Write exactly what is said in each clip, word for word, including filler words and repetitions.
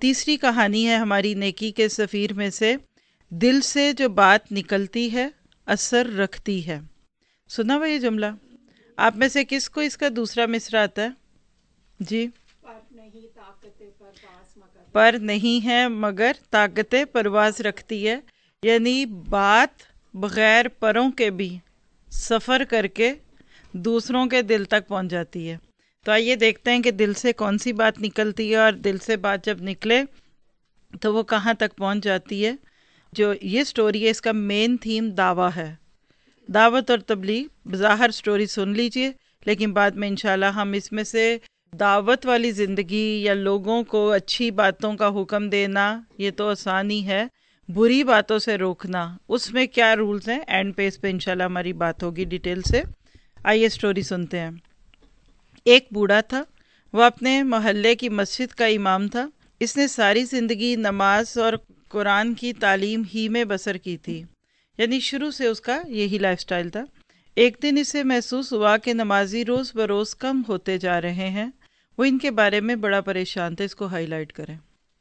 تیسری کہانی ہے ہماری نیکی کے سفیر میں سے، دل سے جو بات نکلتی ہے اثر رکھتی ہے۔ سنا ہوا یہ جملہ؟ آپ میں سے کس کو اس کا دوسرا مصرع آتا ہے؟ جی، پر نہیں ہے مگر طاقت پرواز رکھتی ہے، یعنی بات بغیر پروں کے بھی سفر کر کے دوسروں کے دل تک پہنچ جاتی ہے۔ تو آئیے دیکھتے ہیں کہ دل سے کون سی بات نکلتی ہے، اور دل سے بات جب نکلے تو وہ کہاں تک پہنچ جاتی ہے۔ جو یہ سٹوری ہے اس کا مین تھیم دعویٰ ہے، دعوت اور تبلیغ۔ بظاہر سٹوری سن لیجئے، لیکن بعد میں انشاءاللہ ہم اس میں سے دعوت والی زندگی یا لوگوں کو اچھی باتوں کا حکم دینا یہ تو آسان ہی ہے، بری باتوں سے روکنا اس میں کیا رولز ہیں، اینڈ پہ اس پہ انشاءاللہ ہماری بات ہوگی ڈیٹیل سے۔ آئیے سٹوری سنتے ہیں۔ ایک بوڑھا تھا، وہ اپنے محلے کی مسجد کا امام تھا۔ اس نے ساری زندگی نماز اور قرآن کی تعلیم ہی میں بسر کی تھی، یعنی شروع سے اس کا یہی لائف سٹائل تھا۔ ایک دن اسے محسوس ہوا کہ نمازی روز بروز کم ہوتے جا رہے ہیں۔ وہ ان کے بارے میں بڑا پریشان تھا۔ اس کو ہائی لائٹ کریں۔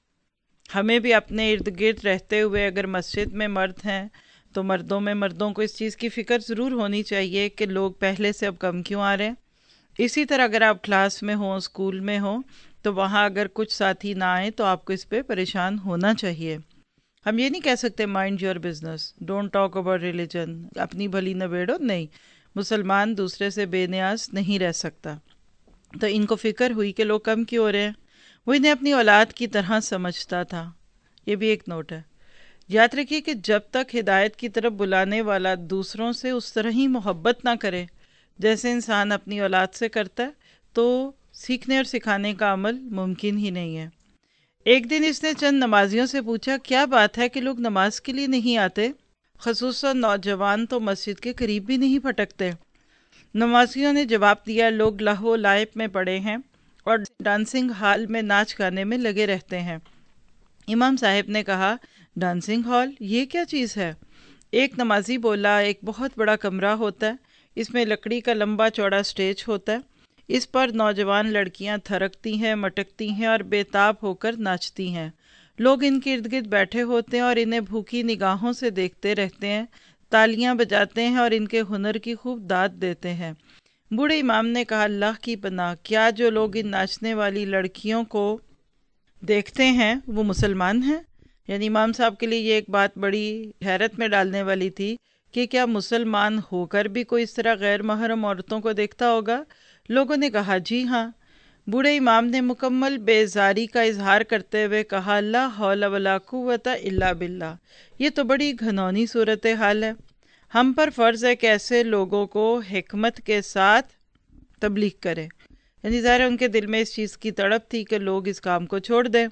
ہمیں بھی اپنے ارد گرد رہتے ہوئے اگر مسجد میں مرد ہیں تو مردوں میں مردوں کو اس چیز کی فکر ضرور ہونی چاہیے کہ لوگ پہلے سے اب کم کیوں آ رہے ہیں۔ اسی طرح اگر آپ کلاس میں ہوں، اسکول میں ہوں، تو وہاں اگر کچھ ساتھی نہ آئیں تو آپ کو اس پہ پریشان ہونا چاہیے۔ ہم یہ نہیں کہہ سکتے mind your business, don't talk about religion, اپنی بھلی نبیڑو، نہیں، مسلمان دوسرے سے بے نیاز نہیں رہ سکتا۔ تو ان کو فکر ہوئی کہ لوگ کم کیوں ہو رہے ہیں۔ وہ انہیں اپنی اولاد کی طرح سمجھتا تھا۔ یہ بھی ایک نوٹ ہے، یاد رکھیے کہ جب تک ہدایت کی طرف بلانے والا دوسروں سے اس طرح ہی محبت نہ کرے جیسے انسان اپنی اولاد سے کرتا ہے، تو سیکھنے اور سکھانے کا عمل ممکن ہی نہیں ہے۔ ایک دن اس نے چند نمازیوں سے پوچھا، کیا بات ہے کہ لوگ نماز کے لیے نہیں آتے؟ خصوصاً نوجوان تو مسجد کے قریب بھی نہیں پھٹکتے۔ نمازیوں نے جواب دیا، لوگ لہو لعب میں پڑے ہیں اور ڈانسنگ ہال میں ناچ گانے میں لگے رہتے ہیں۔ امام صاحب نے کہا، ڈانسنگ ہال یہ کیا چیز ہے؟ ایک نمازی بولا، ایک بہت بڑا کمرہ ہوتا ہے، اس میں لکڑی کا لمبا چوڑا سٹیج ہوتا ہے، اس پر نوجوان لڑکیاں تھرکتی ہیں، مٹکتی ہیں اور بے تاب ہو کر ناچتی ہیں۔ لوگ ان کے ارد گرد بیٹھے ہوتے ہیں اور انہیں بھوکی نگاہوں سے دیکھتے رہتے ہیں، تالیاں بجاتے ہیں اور ان کے ہنر کی خوب داد دیتے ہیں۔ بوڑھے امام نے کہا، اللہ کی پناہ، کیا جو لوگ ان ناچنے والی لڑکیوں کو دیکھتے ہیں وہ مسلمان ہیں؟ یعنی امام صاحب کے لیے یہ ایک بات بڑی حیرت میں ڈالنے والی تھی کہ کیا مسلمان ہو کر بھی کوئی اس طرح غیر محرم عورتوں کو دیکھتا ہوگا؟ لوگوں نے کہا، جی ہاں۔ بوڑھے امام نے مکمل بیزاری کا اظہار کرتے ہوئے کہا، لا حول ولا قوت الا باللہ، یہ تو بڑی گھنونی صورتحال ہے۔ ہم پر فرض ہے کہ ایسے لوگوں کو حکمت کے ساتھ تبلیغ کرے۔ یعنی ظاہر ان کے دل میں اس چیز کی تڑپ تھی کہ لوگ اس کام کو چھوڑ دیں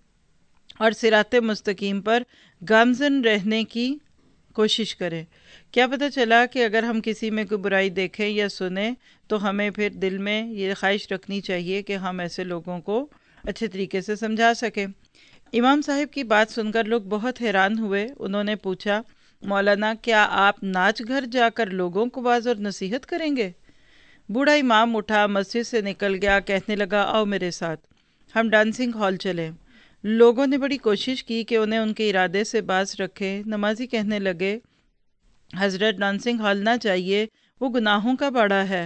اور صراط مستقیم پر گامزن رہنے کی کوشش کریں۔ کیا پتہ چلا کہ اگر ہم کسی میں کوئی برائی دیکھیں یا سنیں تو ہمیں پھر دل میں یہ خواہش رکھنی چاہیے کہ ہم ایسے لوگوں کو اچھے طریقے سے سمجھا سکیں۔ امام صاحب کی بات سن کر لوگ بہت حیران ہوئے۔ انہوں نے پوچھا، مولانا کیا آپ ناچ گھر جا کر لوگوں کو واعظ اور نصیحت کریں گے؟ بوڑھا امام اٹھا، مسجد سے نکل گیا، کہنے لگا، آؤ میرے ساتھ، ہم ڈانسنگ ہال چلیں۔ لوگوں نے بڑی کوشش کی کہ انہیں ان کے ارادے سے باز رکھے۔ نمازی کہنے لگے، حضرت ڈانسنگ ہال نہ جائیے، وہ گناہوں کا باڑہ ہے،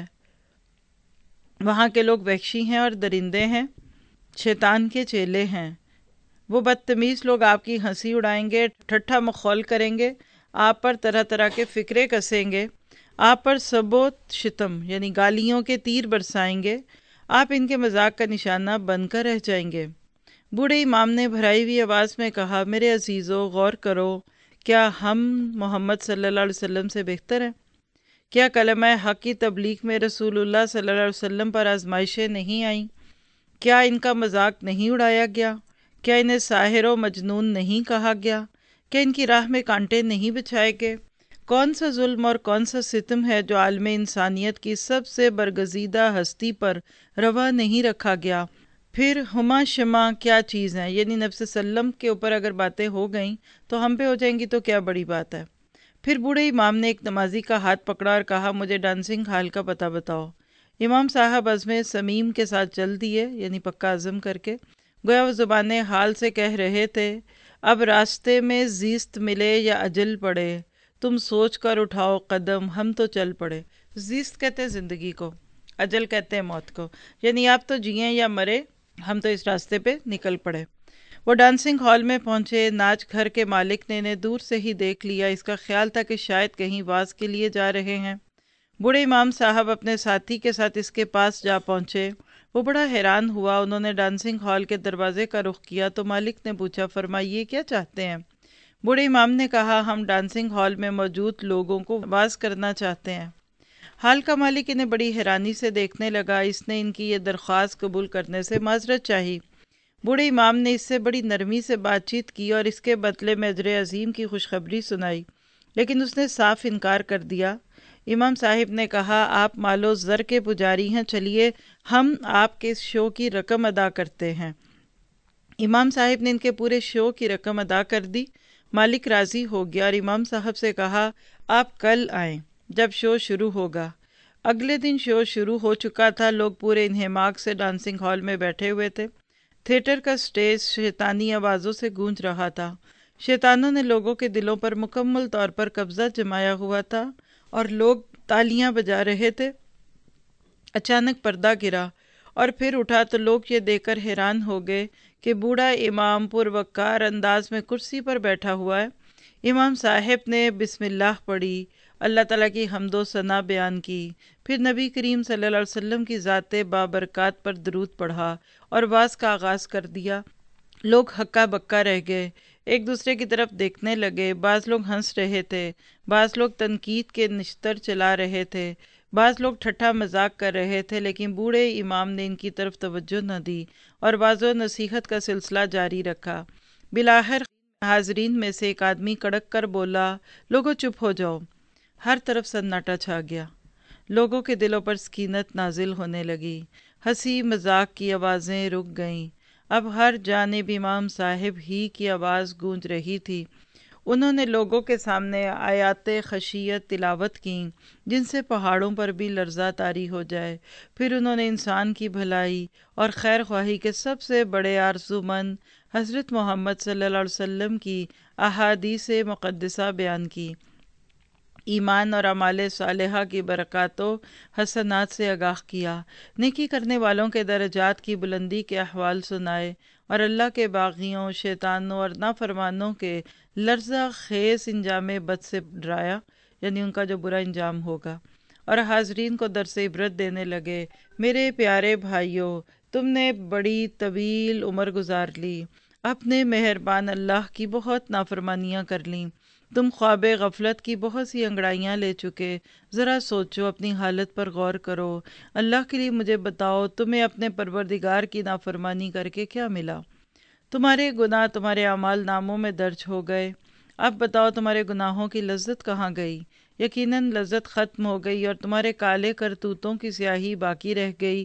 وہاں کے لوگ وحشی ہیں اور درندے ہیں، شیطان کے چیلے ہیں، وہ بدتمیز لوگ آپ کی ہنسی اڑائیں گے، ٹھٹھا مخول کریں گے، آپ پر طرح طرح کے فکرے کسیں گے، آپ پر سب و شتم یعنی گالیوں کے تیر برسائیں گے، آپ ان کے مذاق کا نشانہ بن کر رہ جائیں گے۔ بوڑھے امام نے بھرائی ہوئی آواز میں کہا، میرے عزیزو غور کرو، کیا ہم محمد صلی اللہ علیہ وسلم سے بہتر ہیں؟ کیا کلمہ حق کی تبلیغ میں رسول اللہ صلی اللہ علیہ وسلم پر آزمائشیں نہیں آئیں؟ کیا ان کا مذاق نہیں اڑایا گیا؟ کیا انہیں ساحر و مجنون نہیں کہا گیا؟ کیا ان کی راہ میں کانٹے نہیں بچھائے گئے؟ کون سا ظلم اور کون سا ستم ہے جو عالم انسانیت کی سب سے برگزیدہ ہستی پر روا نہیں رکھا گیا؟ پھر ہما شما کیا چیز ہیں؟ یعنی نبی صلی اللہ علیہ وسلم کے اوپر اگر باتیں ہو گئیں تو ہم پہ ہو جائیں گی تو کیا بڑی بات ہے؟ پھر بوڑھے امام نے ایک نمازی کا ہاتھ پکڑا اور کہا، مجھے ڈانسنگ ہال کا پتہ بتاؤ۔ امام صاحب عزم صمیم کے ساتھ چل دیے، یعنی پکا عزم کر کے۔ گویا وہ زبان حال سے کہہ رہے تھے، اب راستے میں زیست ملے یا اجل پڑے، تم سوچ کر اٹھاؤ قدم، ہم تو چل پڑے۔ زیست کہتے ہیں زندگی کو، اجل کہتے ہیں موت کو، یعنی آپ تو جئیں یا مرے، ہم تو اس راستے پہ نکل پڑے۔ وہ ڈانسنگ ہال میں پہنچے۔ ناچ گھر کے مالک نے انہیں دور سے ہی دیکھ لیا۔ اس کا خیال تھا کہ شاید کہیں واز کے لیے جا رہے ہیں۔ بوڑھے امام صاحب اپنے ساتھی کے ساتھ اس کے پاس جا پہنچے۔ وہ بڑا حیران ہوا۔ انہوں نے ڈانسنگ ہال کے دروازے کا رخ کیا تو مالک نے پوچھا، فرمائیے کیا چاہتے ہیں؟ بوڑھے امام نے کہا، ہم ڈانسنگ ہال میں موجود لوگوں کو واز کرنا چاہتے ہیں۔ ہال کا مالک انہیں بڑی حیرانی سے دیکھنے لگا۔ اس نے ان کی یہ درخواست قبول کرنے سے معذرت چاہی۔ بوڑھے امام نے اس سے بڑی نرمی سے بات چیت کی اور اس کے بدلے میں اجر عظیم کی خوشخبری سنائی، لیکن اس نے صاف انکار کر دیا۔ امام صاحب نے کہا، آپ مال و زر کے پجاری ہیں، چلیے ہم آپ کے شو کی رقم ادا کرتے ہیں۔ امام صاحب نے ان کے پورے شو کی رقم ادا کر دی۔ مالک راضی ہو گیا اور امام صاحب سے کہا، آپ کل آئیں جب شو شروع ہوگا۔ اگلے دن شو شروع ہو چکا تھا۔ لوگ پورے انہماک سے ڈانسنگ ہال میں بیٹھے ہوئے تھے۔ تھیٹر کا سٹیج شیطانی آوازوں سے گونج رہا تھا۔ شیطانوں نے لوگوں کے دلوں پر مکمل طور پر قبضہ جمایا ہوا تھا اور لوگ تالیاں بجا رہے تھے۔ اچانک پردہ گرا اور پھر اٹھا تو لوگ یہ دیکھ کر حیران ہو گئے کہ بوڑھا امام پروقار انداز میں کرسی پر بیٹھا ہوا ہے۔ امام صاحب نے بسم اللہ پڑھی، اللہ تعالیٰ کی حمد و ثنا بیان کی، پھر نبی کریم صلی اللہ علیہ وسلم کی ذات بابرکات پر درود پڑھا اور واز کا آغاز کر دیا۔ لوگ ہکا بکا رہ گئے، ایک دوسرے کی طرف دیکھنے لگے۔ بعض لوگ ہنس رہے تھے، بعض لوگ تنقید کے نشتر چلا رہے تھے، بعض لوگ ٹھٹھا مذاق کر رہے تھے، لیکن بوڑھے امام نے ان کی طرف توجہ نہ دی اور واز و نصیحت کا سلسلہ جاری رکھا۔ بالآخر حاضرین میں سے ایک آدمی کڑک کر بولا، لوگوں چپ ہو جاؤ۔ ہر طرف سناٹا چھا گیا۔ لوگوں کے دلوں پر سکینت نازل ہونے لگی۔ ہنسی مذاق کی آوازیں رک گئیں۔ اب ہر جانب امام صاحب ہی کی آواز گونج رہی تھی۔ انہوں نے لوگوں کے سامنے آیات خشیت تلاوت کیں جن سے پہاڑوں پر بھی لرزہ طاری ہو جائے۔ پھر انہوں نے انسان کی بھلائی اور خیر خواہی کے سب سے بڑے آرزومند حضرت محمد صلی اللہ علیہ وسلم کی احادیث مقدسہ بیان کی، ایمان اور اعمال صالحہ کی برکات و حسنات سے آگاہ کیا، نیکی کرنے والوں کے درجات کی بلندی کے احوال سنائے اور اللہ کے باغیوں، شیطانوں اور نافرمانوں کے لرزہ خیز انجام بد سے ڈرایا، یعنی ان کا جو برا انجام ہوگا، اور حاضرین کو درس عبرت دینے لگے۔ میرے پیارے بھائیوں، تم نے بڑی طویل عمر گزار لی، اپنے مہربان اللہ کی بہت نافرمانیاں کر لیں، تم خواب غفلت کی بہت سی انگڑائیاں لے چکے۔ ذرا سوچو، اپنی حالت پر غور کرو۔ اللہ کے لیے مجھے بتاؤ، تمہیں اپنے پروردگار کی نافرمانی کر کے کیا ملا؟ تمہارے گناہ تمہارے اعمال ناموں میں درج ہو گئے۔ اب بتاؤ تمہارے گناہوں کی لذت کہاں گئی؟ یقیناً لذت ختم ہو گئی اور تمہارے کالے کرتوتوں کی سیاہی باقی رہ گئی۔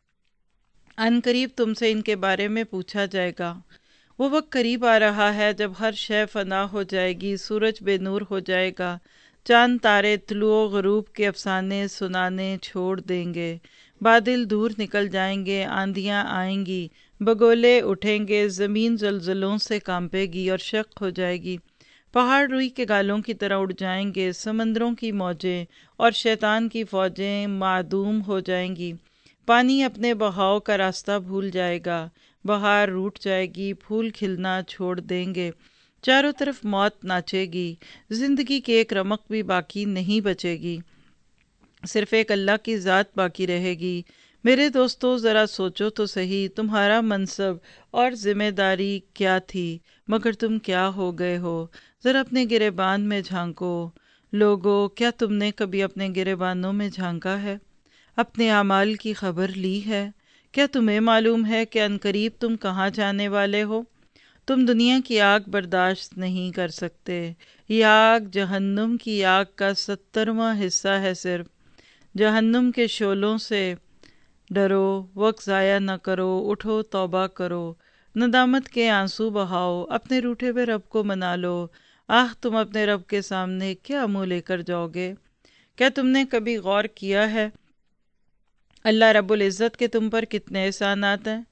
ان قریب تم سے ان کے بارے میں پوچھا جائے گا۔ وہ وقت قریب آ رہا ہے جب ہر شے فنا ہو جائے گی، سورج بے نور ہو جائے گا، چاند تارے طلوع و غروب کے افسانے سنانے چھوڑ دیں گے، بادل دور نکل جائیں گے، آندھیاں آئیں گی، بگولے اٹھیں گے، زمین زلزلوں سے کانپے گی اور شق ہو جائے گی، پہاڑ روئی کے گالوں کی طرح اڑ جائیں گے، سمندروں کی موجیں اور شیطان کی فوجیں معدوم ہو جائیں گی، پانی اپنے بہاؤ کا راستہ بھول جائے گا، بہار روٹ جائے گی، پھول کھلنا چھوڑ دیں گے، چاروں طرف موت ناچے گی، زندگی کی ایک رمق بھی باقی نہیں بچے گی، صرف ایک اللہ کی ذات باقی رہے گی۔ میرے دوستو، ذرا سوچو تو صحیح، تمہارا منصب اور ذمہ داری کیا تھی، مگر تم کیا ہو گئے ہو؟ ذرا اپنے گریبان میں جھانکو۔ لوگو، کیا تم نے کبھی اپنے گریبانوں میں جھانکا ہے؟ اپنے اعمال کی خبر لی ہے؟ کیا تمہیں معلوم ہے کہ عنقریب تم کہاں جانے والے ہو؟ تم دنیا کی آگ برداشت نہیں کر سکتے۔ یہ آگ جہنم کی آگ کا سترواں حصہ ہے صرف۔ جہنم کے شعلوں سے ڈرو، وقت ضائع نہ کرو، اٹھو، توبہ کرو، ندامت کے آنسو بہاؤ، اپنے روٹھے ہوئے رب کو منا لو۔ آہ، تم اپنے رب کے سامنے کیا منہ لے کر جاؤ گے؟ کیا تم نے کبھی غور کیا ہے اللہ رب العزت کے تم پر کتنے احسانات ہیں؟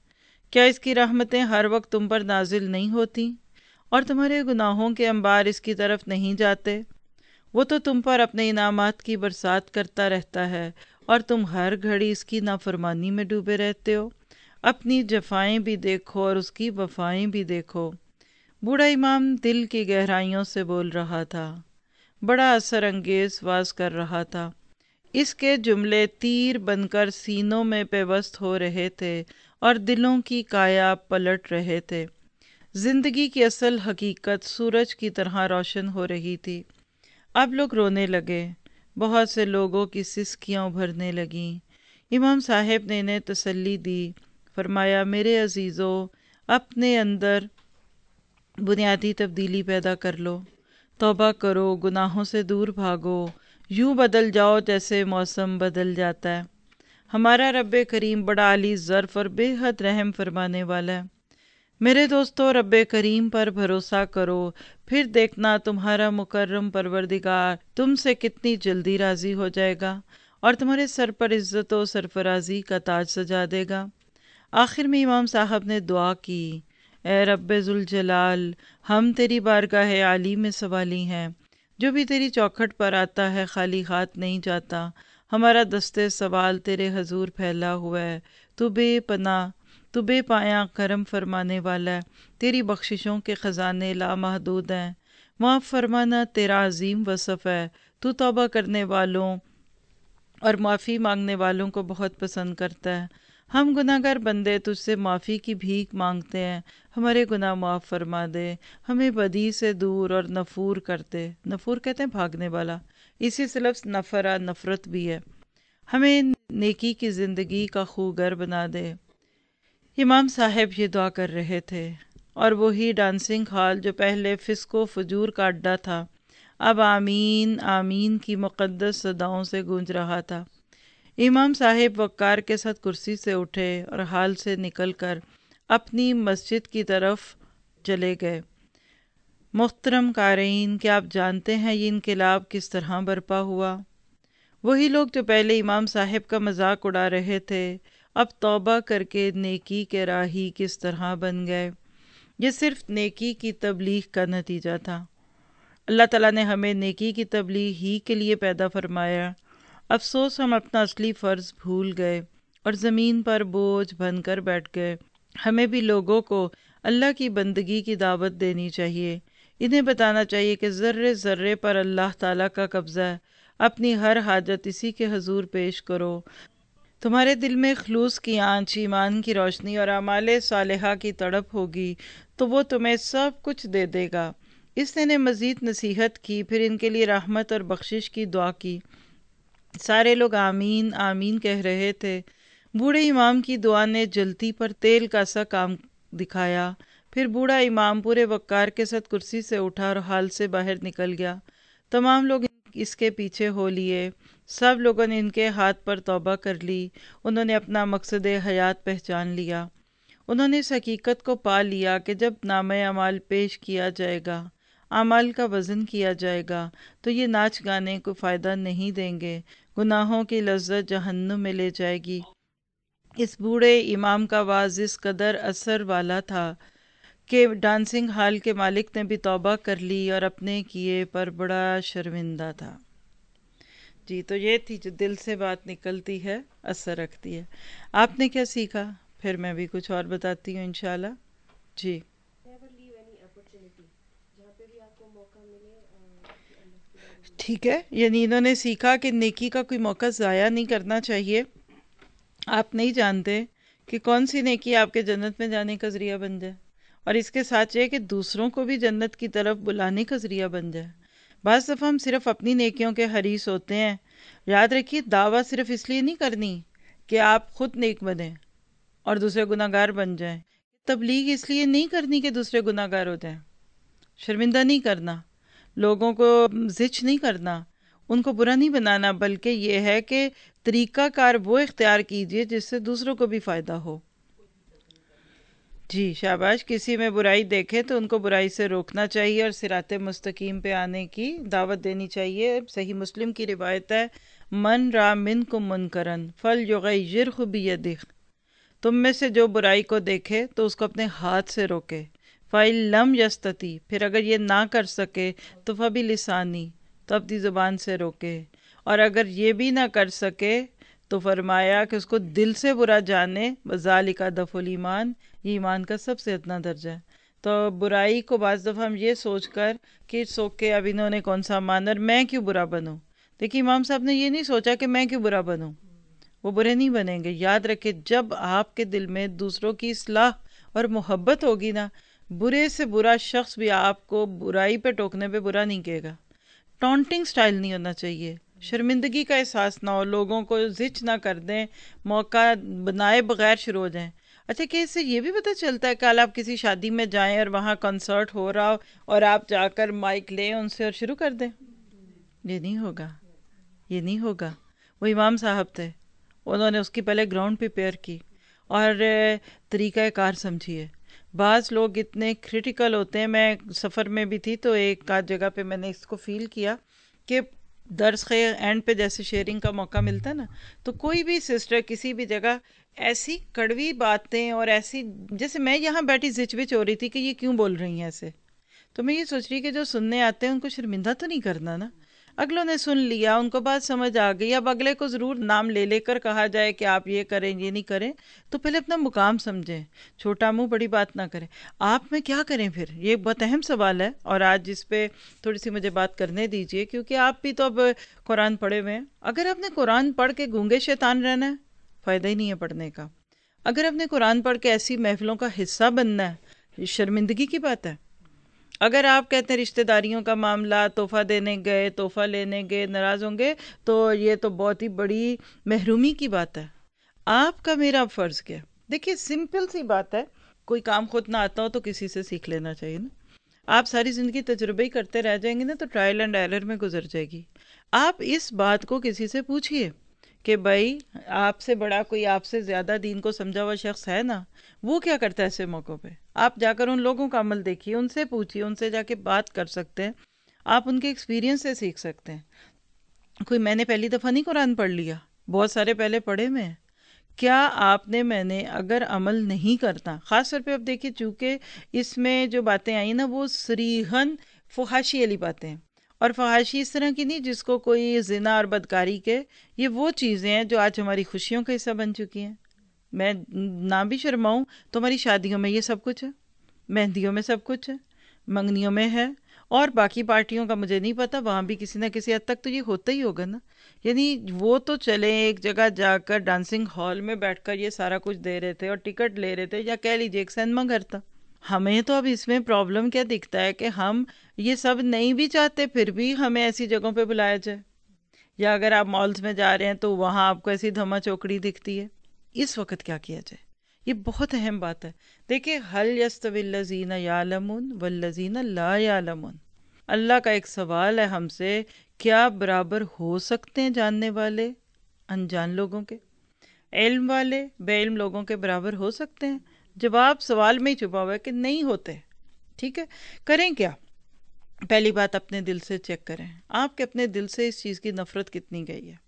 کیا اس کی رحمتیں ہر وقت تم پر نازل نہیں ہوتی اور تمہارے گناہوں کے انبار اس کی طرف نہیں جاتے؟ وہ تو تم پر اپنے انعامات کی برسات کرتا رہتا ہے اور تم ہر گھڑی اس کی نافرمانی میں ڈوبے رہتے ہو۔ اپنی جفائیں بھی دیکھو اور اس کی وفائیں بھی دیکھو۔ بوڑھا امام دل کی گہرائیوں سے بول رہا تھا، بڑا اثر انگیز واز کر رہا تھا۔ اس کے جملے تیر بن کر سینوں میں پیوست ہو رہے تھے اور دلوں کی کایا پلٹ رہے تھے۔ زندگی کی اصل حقیقت سورج کی طرح روشن ہو رہی تھی۔ اب لوگ رونے لگے، بہت سے لوگوں کی سسکیاں ابھرنے لگیں۔ امام صاحب نے انہیں تسلی دی، فرمایا میرے عزیزو، اپنے اندر بنیادی تبدیلی پیدا کر لو، توبہ کرو، گناہوں سے دور بھاگو، یوں بدل جاؤ جیسے موسم بدل جاتا ہے۔ ہمارا رب کریم بڑا عالی ظرف اور بے حد رحم فرمانے والا ہے۔ میرے دوستو، رب کریم پر بھروسہ کرو، پھر دیکھنا تمہارا مکرم پروردگار تم سے کتنی جلدی راضی ہو جائے گا اور تمہارے سر پر عزت و سرفرازی کا تاج سجا دے گا۔ آخر میں امام صاحب نے دعا کی، اے رب ذوالجلال، ہم تیری بارگاہ عالی میں سوالی ہیں، جو بھی تیری چوکھٹ پر آتا ہے خالی ہاتھ نہیں جاتا۔ ہمارا دستے سوال تیرے حضور پھیلا ہوا ہے، تو بے پناہ، تو بے پایاں کرم فرمانے والا ہے، تیری بخششوں کے خزانے لامحدود ہیں۔ معاف فرمانا تیرا عظیم وصف ہے، تو توبہ کرنے والوں اور معافی مانگنے والوں کو بہت پسند کرتا ہے۔ ہم گناہ گار بندے تجھ سے معافی کی بھیک مانگتے ہیں، ہمارے گناہ معاف فرما دے، ہمیں بدی سے دور اور نفور کر دے۔ نفور کہتے ہیں بھاگنے والا، اسی سے لفظ نفرہ نفرت بھی ہے۔ ہمیں نیکی کی زندگی کا خوگر بنا دے۔ امام صاحب یہ دعا کر رہے تھے، اور وہی ڈانسنگ ہال جو پہلے فسق و فجور کا اڈا تھا اب آمین آمین کی مقدس صداؤں سے گونج رہا تھا۔ امام صاحب وقار کے ساتھ کرسی سے اٹھے اور ہال سے نکل کر اپنی مسجد کی طرف چلے گئے۔ محترم قارئین، کیا آپ جانتے ہیں یہ انقلاب کس طرح برپا ہوا؟ وہی لوگ جو پہلے امام صاحب کا مذاق اڑا رہے تھے، اب توبہ کر کے نیکی کے راہی کس طرح بن گئے۔ یہ صرف نیکی کی تبلیغ کا نتیجہ تھا۔ اللہ تعالیٰ نے ہمیں نیکی کی تبلیغ ہی کے لیے پیدا فرمایا۔ افسوس ہم اپنا اصلی فرض بھول گئے اور زمین پر بوجھ بن کر بیٹھ گئے۔ ہمیں بھی لوگوں کو اللہ کی بندگی کی دعوت دینی چاہیے، انہیں بتانا چاہیے کہ ذرے ذرے پر اللہ تعالیٰ کا قبضہ ہے، اپنی ہر حاجت اسی کے حضور پیش کرو۔ تمہارے دل میں خلوص کی آنچ، ایمان کی روشنی اور اعمال صالحہ کی تڑپ ہوگی تو وہ تمہیں سب کچھ دے دے گا۔ اس نے مزید نصیحت کی، پھر ان کے لیے رحمت اور بخشش کی دعا کی۔ سارے لوگ آمین آمین کہہ رہے تھے۔ بوڑھے امام کی دعا نے جلتی پر تیل کا سا کام دکھایا۔ پھر بوڑھا امام پورے وقار کے ساتھ کرسی سے اٹھا اور حال سے باہر نکل گیا۔ تمام لوگ اس کے پیچھے ہو لیے۔ سب لوگوں نے ان کے ہاتھ پر توبہ کر لی۔ انہوں نے اپنا مقصد حیات پہچان لیا۔ انہوں نے اس حقیقت کو پا لیا کہ جب نامہ اعمال پیش کیا جائے گا، اعمال کا وزن کیا جائے گا، تو یہ ناچ گانے کو فائدہ نہیں دیں گے، گناہوں کی لذت جہنم میں لے جائے گی۔ اس بوڑھے امام کا واعظ اس قدر اثر والا تھا کہ ڈانسنگ ہال کے مالک نے بھی توبہ کر لی اور اپنے کیے پر بڑا شرمندہ تھا۔ جی، تو یہ تھی جو دل سے بات نکلتی ہے اثر رکھتی ہے۔ آپ نے کیا سیکھا؟ پھر میں بھی کچھ اور بتاتی ہوں انشاءاللہ۔ جی، ٹھیک ہے، یعنی انہوں نے سیکھا کہ نیکی کا کوئی موقع ضائع نہیں کرنا چاہیے۔ آپ نہیں جانتے کہ کون سی نیکی آپ کے جنت میں جانے کا ذریعہ بن جائے، اور اس کے ساتھ یہ کہ دوسروں کو بھی جنت کی طرف بلانے کا ذریعہ بن جائے۔ بعض دفعہ ہم صرف اپنی نیکیوں کے حریص ہوتے ہیں۔ یاد رکھیے، دعویٰ صرف اس لیے نہیں کرنی کہ آپ خود نیک بنیں اور دوسرے گناہ گار بن جائیں۔ تبلیغ اس لیے نہیں کرنی کہ دوسرے گناہ گار ہو جائیں۔ شرمندہ نہیں کرنا، لوگوں کو زچ نہیں کرنا، ان کو برا نہیں بنانا، بلکہ یہ ہے کہ طریقہ کار وہ اختیار کیجئے جس سے دوسروں کو بھی فائدہ ہو۔ جی، شاباش۔ کسی میں برائی دیکھے تو ان کو برائی سے روکنا چاہیے اور صراط مستقیم پہ آنے کی دعوت دینی چاہیے۔ صحیح مسلم کی روایت ہے، من را منکم منکرن فلیغیرہ بیدہ، تم میں سے جو برائی کو دیکھے تو اس کو اپنے ہاتھ سے روکے، فَإِن لَمْ يَسْتَطِعْ، پھر اگر یہ نہ کر سکے تو فَبِلِسَانِهِ، تو اپنی زبان سے روکے، اور اگر یہ بھی نہ کر سکے تو فرمایا کہ اس کو دل سے برا جانے، وَذَلِكَ ضَعْفُ الْإِيمَانِ، یہ ایمان کا سب سے ادنا درجہ ہے۔ تو برائی کو بعض دفعہ ہم یہ سوچ کر کہ سوکے اب انہوں نے کون سا مانر، میں کیوں برا بنوں۔ دیکھیے امام صاحب نے یہ نہیں سوچا کہ میں کیوں برا بنوں، وہ برے نہیں بنیں گے۔ یاد رکھے جب آپ کے دل میں دوسروں کی اصلاح اور محبت ہوگی نا، برے سے برا شخص بھی آپ کو برائی پہ ٹوکنے پہ برا نہیں کہے گا۔ ٹونٹنگ سٹائل نہیں ہونا چاہیے، شرمندگی کا احساس نہ ہو، لوگوں کو زچ نہ کر دیں، موقع بنائے بغیر شروع ہو جائیں۔ اچھا کہ اس سے یہ بھی پتہ چلتا ہے کل آپ کسی شادی میں جائیں اور وہاں کنسرٹ ہو رہا ہو اور آپ جا کر مائک لیں ان سے اور شروع کر دیں، یہ نہیں ہوگا، یہ نہیں ہوگا۔ وہ امام صاحب تھے، انہوں نے اس کی پہلے گراؤنڈ پریپیئر کی اور طریقہ کار سمجھیے۔ بعض لوگ اتنے کریٹیکل ہوتے ہیں، میں سفر میں بھی تھی تو ایک آدھ جگہ پہ میں نے اس کو فیل کیا کہ درس کے اینڈ پہ جیسے شیئرنگ کا موقع ملتا ہے نا، تو کوئی بھی سسٹر کسی بھی جگہ ایسی کڑوی باتیں اور ایسی، جیسے میں یہاں بیٹھی زچ بچ ہو رہی تھی کہ یہ کیوں بول رہی ہیں ایسے، تو میں یہ سوچ رہی کہ جو سننے آتے ہیں ان کو شرمندہ تو نہیں کرنا نا۔ اگلوں نے سن لیا، ان کو بات سمجھ آ گئی، اب اگلے کو ضرور نام لے لے کر کہا جائے کہ آپ یہ کریں یہ نہیں کریں، تو پہلے اپنا مقام سمجھیں، چھوٹا منہ بڑی بات نہ کریں۔ آپ میں کیا کریں پھر، یہ بہت اہم سوال ہے، اور آج اس پہ تھوڑی سی مجھے بات کرنے دیجئے، کیونکہ آپ بھی تو اب قرآن پڑھے ہوئے ہیں۔ اگر آپ نے قرآن پڑھ کے گونگے شیطان رہنا ہے، فائدہ ہی نہیں ہے پڑھنے کا۔ اگر آپ نے قرآن پڑھ کے ایسی محفلوں کا حصہ بننا ہے، یہ شرمندگی کی بات ہے۔ اگر آپ کہتے ہیں رشتہ داریوں کا معاملہ، تحفہ دینے گئے، تحفہ لینے گئے، ناراض ہوں گے، تو یہ تو بہت ہی بڑی محرومی کی بات ہے۔ آپ کا میرا فرض کیا؟ دیکھیے سمپل سی بات ہے، کوئی کام خود نہ آتا ہو تو کسی سے سیکھ لینا چاہیے نا۔ آپ ساری زندگی تجربے ہی کرتے رہ جائیں گے نا تو ٹرائل اینڈ ایرر میں گزر جائے گی۔ آپ اس بات کو کسی سے پوچھئے کہ بھائی آپ سے بڑا کوئی آپ سے زیادہ دین کو سمجھا ہوا شخص ہے نا، وہ کیا کرتا ہے ایسے موقعوں پہ؟ آپ جا کر ان لوگوں کا عمل دیکھیے، ان سے پوچھیے، ان سے جا کے بات کر سکتے ہیں، آپ ان کے ایکسپیرینس سے سیکھ سکتے ہیں۔ کوئی میں نے پہلی دفعہ نہیں قرآن پڑھ لیا، بہت سارے پہلے پڑھے میں ہیں۔ کیا آپ نے میں نے اگر عمل نہیں کرتا، خاص طور پہ اب دیکھیے چونکہ اس میں جو باتیں آئیں نا وہ صریحاً فحاشی والی باتیں ہیں، اور فحاشی اس طرح کی نہیں جس کو کوئی زنا اور بدکاری کے، یہ وہ چیزیں ہیں جو آج ہماری خوشیوں کا حصہ بن چکی ہیں۔ میں نہ بھی شرماؤں تو ہماری شادیوں میں یہ سب کچھ ہے، مہندیوں میں سب کچھ ہے، منگنیوں میں ہے، اور باقی پارٹیوں کا مجھے نہیں پتا، وہاں بھی کسی نہ کسی حد تک تو یہ ہوتا ہی ہوگا نا۔ یعنی وہ تو چلیں ایک جگہ جا کر ڈانسنگ ہال میں بیٹھ کر یہ سارا کچھ دے رہے تھے اور ٹکٹ لے رہے تھے، یا کہہ لیجیے ایک سینما گھر تھا۔ ہمیں تو اب اس میں پرابلم کیا دکھتا ہے کہ ہم یہ سب نہیں بھی چاہتے پھر بھی ہمیں ایسی جگہوں پہ بلایا جائے، یا اگر آپ مالز میں جا رہے ہیں تو وہاں آپ کو ایسی دھما چوکڑی دکھتی ہے۔ اس وقت کیا کیا جائے، یہ بہت اہم بات ہے۔ دیکھیں هل يستوي الذين يعلمون والذين لا يعلمون، اللہ کا ایک سوال ہے ہم سے، کیا برابر ہو سکتے ہیں جاننے والے انجان لوگوں کے، علم والے بے علم لوگوں کے برابر ہو سکتے ہیں؟ جواب سوال میں ہی چھپا ہوا ہے کہ نہیں ہوتے۔ ٹھیک ہے، کریں کیا؟ پہلی بات اپنے دل سے چیک کریں، آپ کے اپنے دل سے اس چیز کی نفرت کتنی گئی ہے۔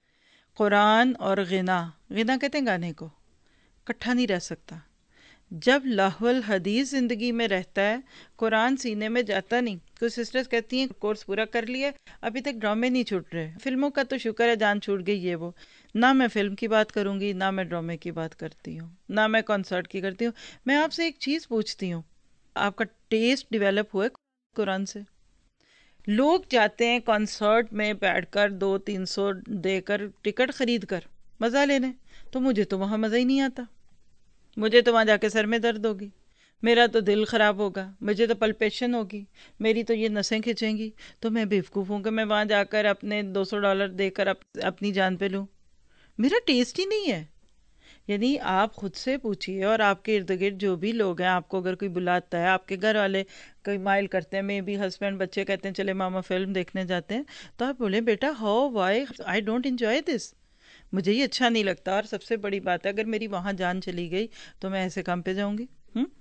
قرآن اور غنا، غنا کہتے ہیں گانے کو، کٹھا نہیں رہ سکتا۔ جب لہو الحدیث زندگی میں رہتا ہے، قرآن سینے میں جاتا نہیں۔ کچھ سسٹرز کہتی ہیں کورس پورا کر لیا، ابھی تک ڈرامے نہیں چھوٹ رہے، فلموں کا تو شکر ہے جان چھوٹ گئی یہ وہ۔ نہ میں فلم کی بات کروں گی، نہ میں ڈرامے کی بات کرتی ہوں، نہ میں کنسرٹ کی کرتی ہوں۔ میں آپ سے ایک چیز پوچھتی ہوں، آپ کا ٹیسٹ ڈیولپ ہوا ہے قرآن سے؟ لوگ جاتے ہیں کنسرٹ میں بیٹھ کر دو تین سو دے کر ٹکٹ خرید کر مزہ لینے، تو مجھے تو وہاں مزہ ہی نہیں آتا، مجھے تو وہاں جا کے سر میں درد ہوگی، میرا تو دل خراب ہوگا، مجھے تو پلپیشن ہوگی، میری تو یہ نسیں کھنچیں گی، تو میں بیوقوف ہوں کہ میں وہاں جا کر اپنے دو سو ڈالر دے کر اپنی جان پہ لوں؟ میرا ٹیسٹ ہی نہیں ہے۔ یعنی آپ خود سے پوچھئے، اور آپ کے ارد گرد جو بھی لوگ ہیں، آپ کو اگر کوئی بلاتا ہے، آپ کے گھر والے کوئی مائل کرتے ہیں، میں بھی ہسبینڈ بچے کہتے ہیں چلے ماما فلم دیکھنے جاتے ہیں، تو آپ بولیں بیٹا how why I don't enjoy this, مجھے یہ اچھا نہیں لگتا، اور سب سے بڑی بات ہے اگر میری وہاں جان چلی گئی تو میں ایسے کام پہ جاؤں گی۔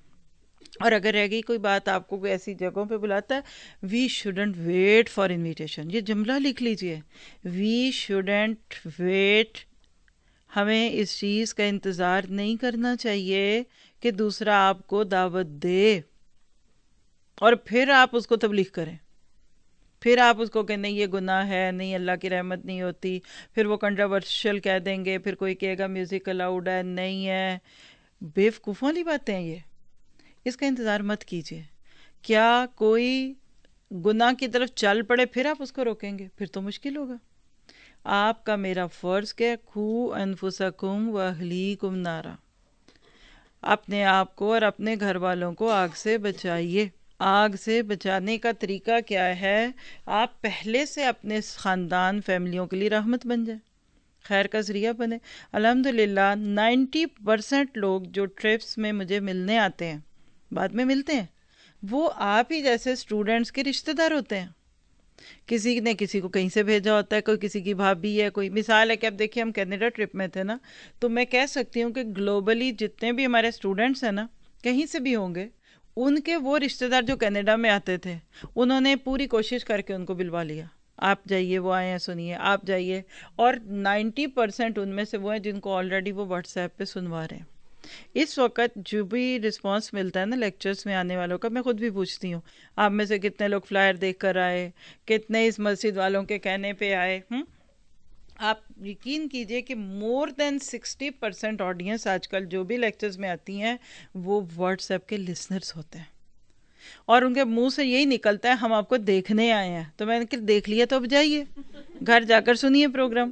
اور اگر رہ گئی کوئی بات، آپ کو کوئی ایسی جگہوں پہ بلاتا ہے، we shouldn't wait for invitation, یہ جملہ لکھ لیجئے، وی شوڈنٹ ویٹ ہمیں اس چیز کا انتظار نہیں کرنا چاہیے کہ دوسرا آپ کو دعوت دے اور پھر آپ اس کو تبلیغ کریں، پھر آپ اس کو کہ نہیں یہ گناہ ہے، نہیں اللہ کی رحمت نہیں ہوتی، پھر وہ کنٹراورشل کہہ دیں گے، پھر کوئی کہے گا میوزک الاؤڈ ہے، نہیں ہے. بیوقوفوں والی باتیں ہیں یہ. اس کا انتظار مت کیجیے. کیا کوئی گناہ کی طرف چل پڑے پھر آپ اس کو روکیں گے؟ پھر تو مشکل ہوگا. آپ کا میرا فرض کہ قو انفسکم و اہلیکم نارا، اپنے آپ کو اور اپنے گھر والوں کو آگ سے بچائیے. آگ سے بچانے کا طریقہ کیا ہے؟ آپ پہلے سے اپنے خاندان فیملیوں کے لیے رحمت بن جائیں، خیر کا ذریعہ بنے. الحمدللہ نائنٹی پرسینٹ لوگ جو ٹرپس میں مجھے ملنے آتے ہیں، بعد میں ملتے ہیں، وہ آپ ہی جیسے اسٹوڈنٹس کے رشتہ دار ہوتے ہیں. کسی نے کسی کو کہیں سے بھیجا ہوتا ہے، کوئی کسی کی بھابھی ہے، کوئی مثال ہے کہ اب دیکھیے ہم کینیڈا ٹرپ میں تھے نا، تو میں کہہ سکتی ہوں کہ گلوبلی جتنے بھی ہمارے اسٹوڈنٹس ہیں نا، کہیں سے بھی ہوں گے، ان کے وہ رشتہ دار جو کینیڈا میں آتے تھے، انہوں نے پوری کوشش کر کے ان کو بلوا لیا. آپ جائیے، وہ آئے ہیں سنیے، آپ جائیے. اور نائنٹی پرسینٹ ان میں سے وہ ہیں جن کو آلریڈی وہ واٹس ایپ پہ سنوا رہے ہیں. اس وقت جو بھی رسپانس ملتا ہے نا لیکچرز میں آنے والوں کا، میں خود بھی پوچھتی ہوں آپ میں سے کتنے لوگ فلائر دیکھ کر آئے، کتنے اس مسجد والوں کے کہنے پہ آئے. ہم آپ یقین کیجئے کہ more than sixty percent audience آج کل جو بھی لیکچرز میں آتی ہیں وہ واٹس ایپ کے لسنرز ہوتے ہیں، اور ان کے منہ سے یہی نکلتا ہے ہم آپ کو دیکھنے آئے ہیں. تو میں نے کہا دیکھ لیا تو اب جائیے گھر جا کر سنیے پروگرام.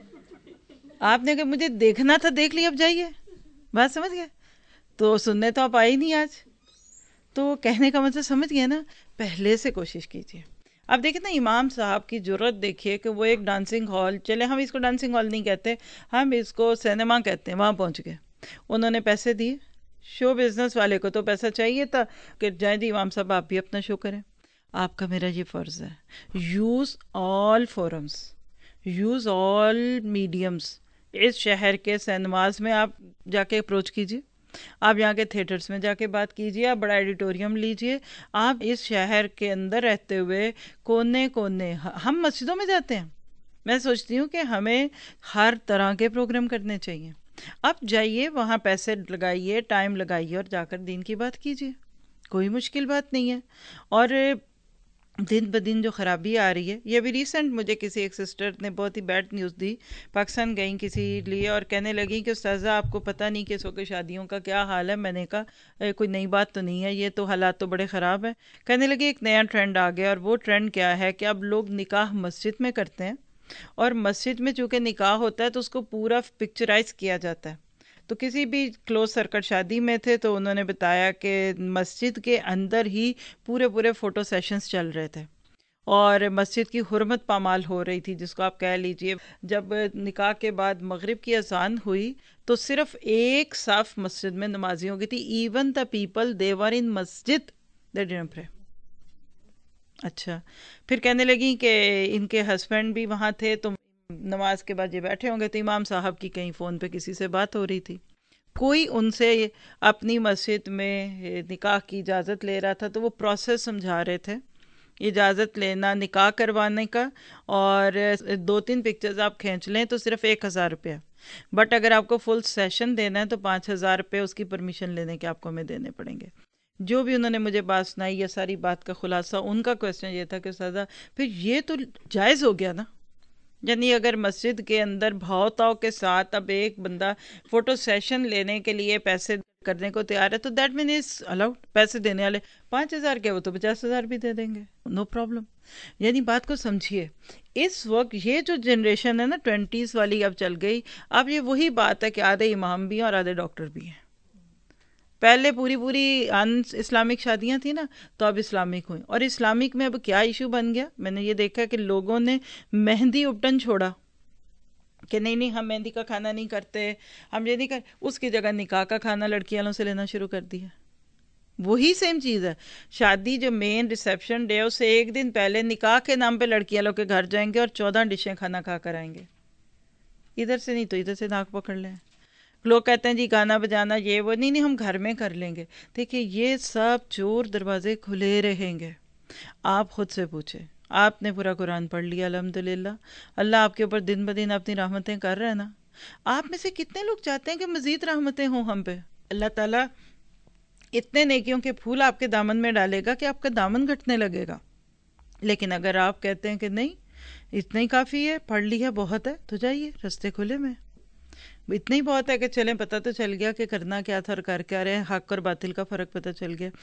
آپ نے کہا مجھے دیکھنا تھا، دیکھ لیا اب جائیے. بات سمجھ گئے؟ تو سننے تو آپ آئے نہیں آج. تو کہنے کا مطلب سمجھ گئے نا، پہلے سے کوشش کیجیے. اب دیکھیں نا امام صاحب کی جرت دیکھیے کہ وہ ایک ڈانسنگ ہال، چلے ہم اس کو ڈانسنگ ہال نہیں کہتے، ہم اس کو سینما کہتے ہیں، وہاں پہنچ گئے. انہوں نے پیسے دیے، شو بزنس والے کو تو پیسہ چاہیے تھا کہ جائیں جی امام صاحب آپ بھی اپنا شو کریں. آپ کا میرا یہ فرض ہے، use all forums, use all mediums. اس شہر کے سینماز میں آپ جا کے اپروچ کیجیے، آپ یہاں کے تھیٹرز میں جا کے بات کیجیے، آپ بڑا ایڈیٹوریم لیجیے. آپ اس شہر کے اندر رہتے ہوئے کونے کونے، ہم مسجدوں میں جاتے ہیں، میں سوچتی ہوں کہ ہمیں ہر طرح کے پروگرام کرنے چاہیے. آپ جائیے وہاں، پیسے لگائیے، ٹائم لگائیے اور جا کر دین کی بات کیجیے، کوئی مشکل بات نہیں ہے. اور دن بدن جو خرابی آ رہی ہے، یہ ابھی ریسنٹ مجھے کسی ایک سسٹر نے بہت ہی بیڈ نیوز دی. پاکستان گئیں کسی لیے اور کہنے لگیں کہ استاذہ آپ کو پتہ نہیں کہ اس وقت شادیوں کا کیا حال ہے. میں نے کہا کوئی نئی بات تو نہیں ہے، یہ تو حالات تو بڑے خراب ہیں. کہنے لگے ایک نیا ٹرینڈ آ گیا، اور وہ ٹرینڈ کیا ہے کہ اب لوگ نکاح مسجد میں کرتے ہیں، اور مسجد میں چونکہ نکاح ہوتا ہے تو اس کو پورا پکچرائز کیا جاتا ہے. تو کسی بھی کلوز سرکل شادی میں تھے تو انہوں نے بتایا کہ مسجد کے اندر ہی پورے پورے فوٹو سیشنز چل رہے تھے، اور مسجد کی حرمت پامال ہو رہی تھی، جس کو آپ کہہ لیجئے. جب نکاح کے بعد مغرب کی اذان ہوئی تو صرف ایک صف مسجد میں نمازیوں کی تھی. Even the people they were in Masjid they didn't پرے. اچھا، پھر کہنے لگی کہ ان کے ہسبینڈ بھی وہاں تھے، تو نماز کے بعد یہ بیٹھے ہوں گے تو امام صاحب کی کہیں فون پہ کسی سے بات ہو رہی تھی، کوئی ان سے اپنی مسجد میں نکاح کی اجازت لے رہا تھا. تو وہ پروسیس سمجھا رہے تھے، اجازت لینا نکاح کروانے کا، اور دو تین پکچرز آپ کھینچ لیں تو صرف ایک ہزار روپیہ، بٹ اگر آپ کو فل سیشن دینا ہے تو پانچ ہزار روپے اس کی پرمیشن لینے کے آپ کو ہمیں دینے پڑیں گے. جو بھی انہوں نے مجھے بات سنائی، یہ ساری بات کا خلاصہ ان کا کویسچن یہ تھا کہ سادہ پھر یہ تو جائز ہو گیا نا. یعنی اگر مسجد کے اندر بھاؤ تاؤ کے ساتھ اب ایک بندہ فوٹو سیشن لینے کے لیے پیسے کرنے کو تیار ہے تو دیٹ مین از الاؤڈ. پیسے دینے والے پانچ ہزار کے وہ تو پچاس ہزار بھی دے دیں گے، نو پرابلم. یعنی بات کو سمجھیے. اس وقت یہ جو جنریشن ہے نا ٹوینٹیز والی اب چل گئی. اب یہ وہی بات ہے کہ آدھے امام بھی ہیں اور آدھے ڈاکٹر بھی ہیں. پہلے پوری پوری ان اسلامک شادیاں تھیں نا، تو اب اسلامک ہوئیں. اور اسلامک میں اب کیا ایشو بن گیا، میں نے یہ دیکھا کہ لوگوں نے مہندی اپٹن چھوڑا کہ نہیں نہیں ہم مہندی کا کھانا نہیں کرتے، ہم یہ نہیں کر، اس کی جگہ نکاح کا کھانا لڑکی والوں سے لینا شروع کر دیا. وہی سیم چیز ہے. شادی جو مین ریسیپشن ڈے اس سے ایک دن پہلے نکاح کے نام پہ لڑکی والوں کے گھر جائیں گے اور چودہ ڈشیں کھانا کھا کر آئیں گے. ادھر سے نہیں تو ادھر سے ناک پکڑ لیں. لوگ کہتے ہیں جی گانا بجانا یہ وہ، نہیں نہیں ہم گھر میں کر لیں گے. دیکھیے یہ سب چور دروازے کھلے رہیں گے. آپ خود سے پوچھیں، آپ نے پورا قرآن پڑھ لیا الحمدللہ، اللہ آپ کے اوپر دن بدن اپنی رحمتیں کر رہا ہے نا، آپ میں سے کتنے لوگ چاہتے ہیں کہ مزید رحمتیں ہوں ہم پہ؟ اللہ تعالیٰ اتنے نیکیوں کے پھول آپ کے دامن میں ڈالے گا کہ آپ کا دامن گھٹنے لگے گا. لیکن اگر آپ کہتے ہیں کہ نہیں اتنا ہی کافی ہے، پڑھ لیا بہت ہے، تو جائیے رستے کھلے میں. اتنا ہی بہت ہے کہ چلیں پتہ تو چل گیا کہ کرنا کیا تھا اور کر کے آ رہے ہیں، حق اور باطل کا فرق پتہ چل گیا.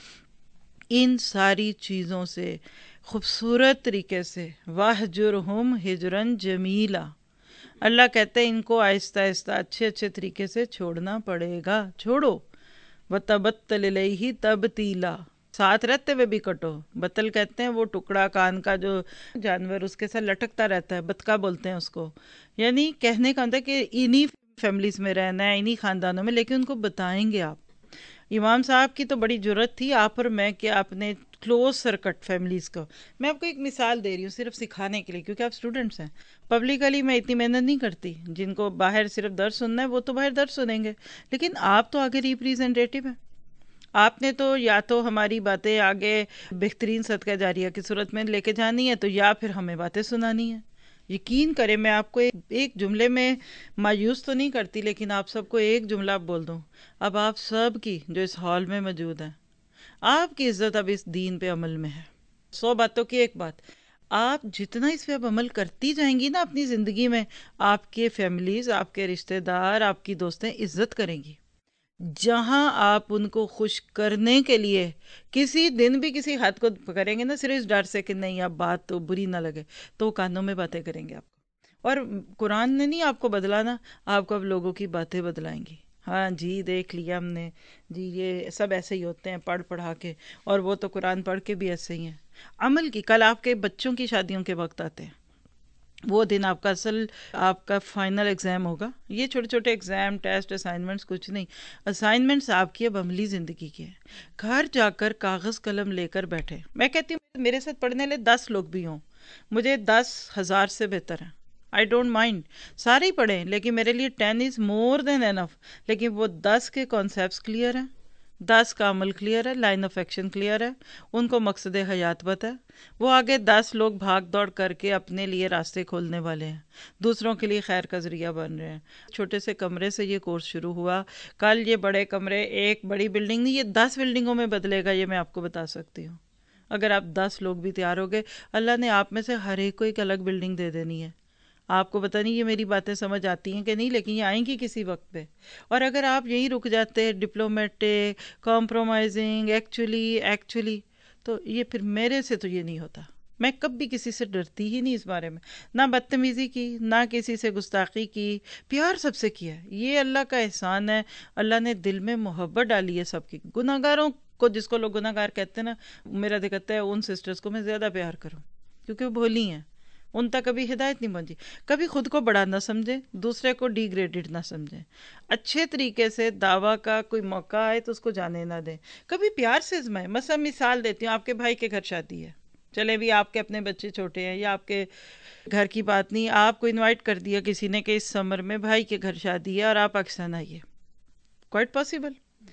ان ساری چیزوں سے خوبصورت طریقے سے واہجرہم ہجرن جمیلا، اللہ کہتے ہیں ان کو آہستہ آہستہ اچھے اچھے طریقے سے چھوڑنا پڑے گا. چھوڑو. وَتَبَتَّلْ إِلَيْهِ تَبْتِيلًا، ساتھ رہتے ہوئے بھی کٹو. بتل کہتے ہیں وہ ٹکڑا کان کا جو جانور اس کے ساتھ لٹکتا رہتا ہے، بتکا بولتے ہیں اس کو. یعنی کہنے کا ہوتا ہے کہ انہی فیملیز میں رہنا ہے، انہی خاندانوں میں، لیکن ان کو بتائیں گے آپ. امام صاحب کی تو بڑی جرت تھی آپ اور میں کہ آپ نے کلوز سرکٹ فیملیز کو. میں آپ کو ایک مثال دے رہی ہوں صرف سکھانے کے لیے، کیونکہ آپ اسٹوڈنٹس ہیں. پبلکلی میں اتنی محنت نہیں کرتی. جن کو باہر صرف درس سننا ہے وہ تو باہر درس سنیں گے، لیکن آپ تو آگے ریپریزنٹیٹیو ہیں. آپ نے تو یا تو ہماری باتیں آگے بہترین صدقہ جاریہ کی صورت میں لے کے جانی ہے، تو یا پھر ہمیں باتیں سنانی ہے. یقین کریں میں آپ کو ایک جملے میں مایوس تو نہیں کرتی، لیکن آپ سب کو ایک جملہ بول دوں. اب آپ سب کی جو اس ہال میں موجود ہیں، آپ کی عزت اب اس دین پہ عمل میں ہے. سو باتوں کی ایک بات، آپ جتنا اس پہ اب عمل کرتی جائیں گی نا اپنی زندگی میں، آپ کے فیملیز، آپ کے رشتہ دار، آپ کی دوستیں عزت کریں گی. جہاں آپ ان کو خوش کرنے کے لیے کسی دن بھی کسی حد کو کریں گے نا، صرف اس ڈر سے کہ نہیں اب بات تو بری نہ لگے، تو کانوں میں باتیں کریں گے آپ کو. اور قرآن نے نہیں آپ کو بدلانا، آپ کو اب لوگوں کی باتیں بدلائیں گی. ہاں جی دیکھ لیا ہم نے جی، یہ سب ایسے ہی ہوتے ہیں پڑھ پڑھا کے، اور وہ تو قرآن پڑھ کے بھی ایسے ہی ہیں. عمل کی کل آپ کے بچوں کی شادیوں کے وقت آتے ہیں، وہ دن آپ کا اصل آپ کا فائنل ایگزام ہوگا. یہ چھوٹے چھوٹے ایگزام، ٹیسٹ، اسائنمنٹس کچھ نہیں. اسائنمنٹس آپ کی اب عملی زندگی کی ہے. گھر جا کر کاغذ قلم لے کر بیٹھے. میں کہتی ہوں میرے ساتھ پڑھنے والے دس لوگ بھی ہوں، مجھے دس ہزار سے بہتر ہیں. آئی ڈونٹ مائنڈ سارے ہی پڑھیں، لیکن میرے لیے ٹین از مور دین انف. لیکن وہ دس کے کانسیپٹس کلیئر ہیں، دس کا عمل کلیئر ہے، لائن آف ایکشن کلیئر ہے، ان کو مقصد حیات پتہ ہے. وہ آگے دس لوگ بھاگ دوڑ کر کے اپنے لیے راستے کھولنے والے ہیں، دوسروں کے لیے خیر کا ذریعہ بن رہے ہیں. چھوٹے سے کمرے سے یہ کورس شروع ہوا، کل یہ بڑے کمرے، ایک بڑی بلڈنگ نہیں، یہ دس بلڈنگوں میں بدلے گا. یہ میں آپ کو بتا سکتی ہوں. اگر آپ دس لوگ بھی تیار ہو گئے، اللہ نے آپ میں سے ہر ایک کو ایک الگ بلڈنگ دے دینی ہے. آپ کو پتہ نہیں یہ میری باتیں سمجھ آتی ہیں کہ نہیں، لیکن یہ آئیں گی کسی وقت پہ. اور اگر آپ یہیں رک جاتے ڈپلومیٹک، کمپرومائزنگ، ایکچولی ایکچولی تو یہ پھر میرے سے تو یہ نہیں ہوتا. میں کبھی کسی سے ڈرتی ہی نہیں اس بارے میں، نہ بدتمیزی کی، نہ کسی سے گستاخی کی. پیار سب سے کیا ہے، یہ اللہ کا احسان ہے. اللہ نے دل میں محبت ڈالی ہے سب کی. گناہ گاروں کو، جس کو لوگ گناہ گار کہتے ہیں نا، میرا دل کرتا ہے ان سسٹرز کو میں زیادہ پیار کروں، کیونکہ وہ بھولی ہیں، ان تک کبھی ہدایت نہیں پہنچی. کبھی خود کو بڑا نہ سمجھیں، دوسرے کو ڈی گریڈڈ نہ سمجھیں. اچھے طریقے سے دعویٰ کا کوئی موقع آئے تو اس کو جانے نہ دیں. کبھی پیار سے آزمائیں. مثلا مثال دیتی ہوں، آپ کے بھائی کے گھر شادی ہے، چلے بھی آپ کے اپنے بچے چھوٹے ہیں یا آپ کے گھر کی بات نہیں، آپ کو انوائٹ کر دیا کسی نے کہ اس سمر میں بھائی کے گھر شادی ہے اور آپ پاکستان آئیے. Quite possible.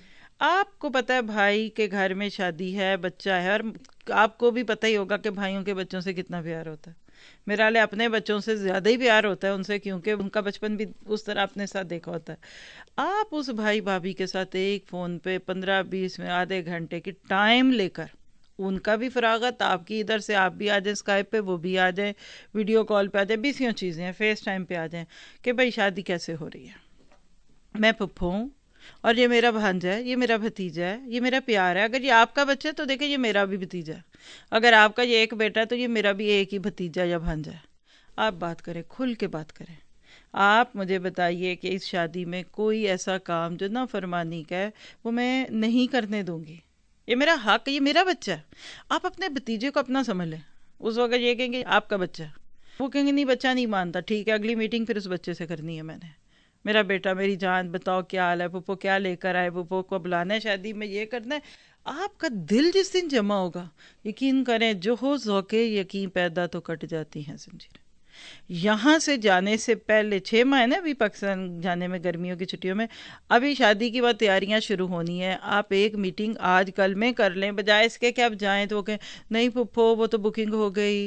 آپ کو پتہ ہے بھائی کے گھر میں شادی ہے، بچہ ہے، اور آپ کو بھی پتہ ہی ہوگا کہ بھائیوں کے بچوں سے کتنا پیار ہوتا ہے. میرا لے اپنے بچوں سے زیادہ ہی پیار ہوتا ہے ان سے، کیونکہ ان کا بچپن بھی اس طرح اپنے ساتھ دیکھا ہوتا ہے. آپ اس بھائی بھابھی کے ساتھ ایک فون پہ پندرہ بیس میں آدھے گھنٹے کی ٹائم لے کر، ان کا بھی فراغت، آپ کی ادھر سے آپ بھی آ جائیں اسکائپ پہ، وہ بھی آ جائیں ویڈیو کال پہ آ جائیں، بیسیوں چیزیں ہیں، فیس ٹائم پہ آ جائیں کہ بھائی شادی کیسے ہو رہی ہے، میں پھپھو ہوں اور یہ میرا بھانجا ہے، یہ میرا بھتیجا ہے، یہ میرا پیار ہے. اگر یہ آپ کا بچہ ہے تو دیکھیں یہ میرا بھی بھتیجا ہے. اگر آپ کا یہ ایک بیٹا ہے تو یہ میرا بھی ایک ہی بھتیجا یا بھانجا ہے. آپ بات کریں، کھل کے بات کریں. آپ مجھے بتائیے کہ اس شادی میں کوئی ایسا کام جو نافرمانی کا ہے وہ میں نہیں کرنے دوں گی. یہ میرا حق ہے، یہ میرا بچہ ہے. آپ اپنے بھتیجے کو اپنا سمجھ لیں. اس وقت یہ کہیں گے آپ کا بچہ ہے، وہ کہیں گے نہیں بچہ نہیں مانتا، ٹھیک ہے اگلی میٹنگ پھر اس بچے سے کرنی ہے میں نے. میرا بیٹا، میری جان، بتاؤ کیا حال ہے، پپو کیا لے کر آئے، پپو کو بلانا ہے شادی میں، یہ کرنا ہے. آپ کا دل جس دن جمع ہوگا، یقین کریں جو ہو ذوق یقین پیدا تو کٹ جاتی ہیں زنجیریں. یہاں سے جانے سے پہلے چھ ماہ ہے نا ابھی پاکستان جانے میں، گرمیوں کی چھٹیوں میں، ابھی شادی کی بات تیاریاں شروع ہونی ہیں. آپ ایک میٹنگ آج کل میں کر لیں، بجائے اس کے کہ آپ جائیں تو وہ کہیں نہیں پپو وہ تو بکنگ ہو گئی،